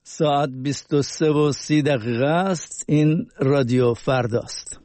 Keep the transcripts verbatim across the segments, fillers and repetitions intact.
ساعت بیست و سه و سی دقیقه است. این رادیو فرداست.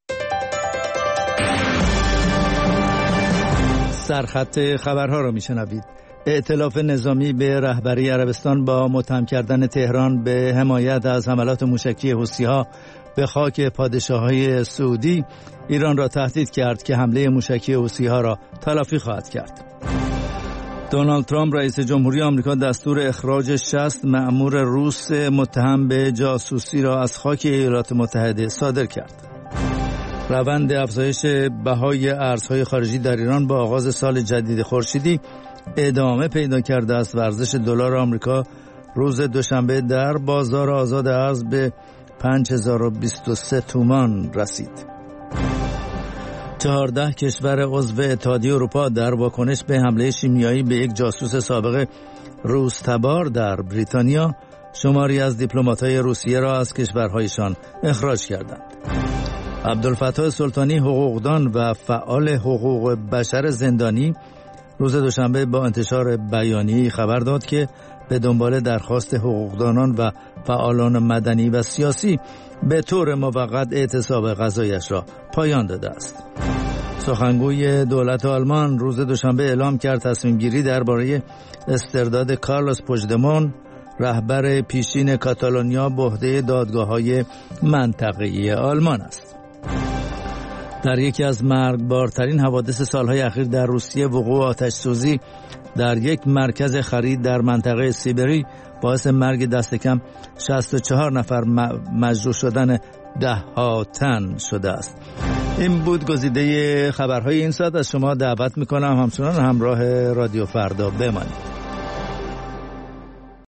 سرخط خبرها را میشنوید. ائتلاف نظامی به رهبری عربستان با متهم کردن تهران به حمایت از حملات موشکی حوثی‌ها به خاک پادشاهی سعودی ایران را تهدید کرد که حمله موشکی حوثی‌ها را تلافی خواهد کرد. دونالد ترامپ رئیس جمهوری آمریکا دستور اخراج شصت مأمور روس متهم به جاسوسی را از خاک ایالات متحده صادر کرد. روند افزایش بهای ارزهای خارجی در ایران با آغاز سال جدید خورشیدی ادامه پیدا کرده است و ارزش دلار آمریکا روز دوشنبه در بازار آزاد ارز به پنج هزار و بیست و سه تومان رسید. چهارده کشور عضو اتحادیه اروپا در واکنش به حمله شیمیایی به یک جاسوس سابق روس تبار در بریتانیا شماری از دیپلمات‌های روسیه را از کشورهایشان اخراج کردند. عبدالفتاح سلطانی حقوقدان و فعال حقوق بشر زندانی روز دوشنبه با انتشار بیانیه‌ای خبر داد که به دنبال درخواست حقوقدانان و فعالان مدنی و سیاسی به طور موقت اعتصاب غذایش را پایان داده است. سخنگوی دولت آلمان روز دوشنبه اعلام کرد تصمیم گیری درباره استرداد کارلوس پوژدمون رهبر پیشین کاتالونیا به عهده دادگاه‌های منطقه‌ای آلمان است. در یکی از مرگبارترین حوادث سالهای اخیر در روسیه وقوع آتش‌سوزی در یک مرکز خرید در منطقه سیبری باعث مرگ دست کم شصت و چهار نفر مجروح شدن ده ها تن شده است. این بود گزیده خبرهای این ساعت. از شما دعوت میکنم همچنان همراه رادیو فردا بمانید.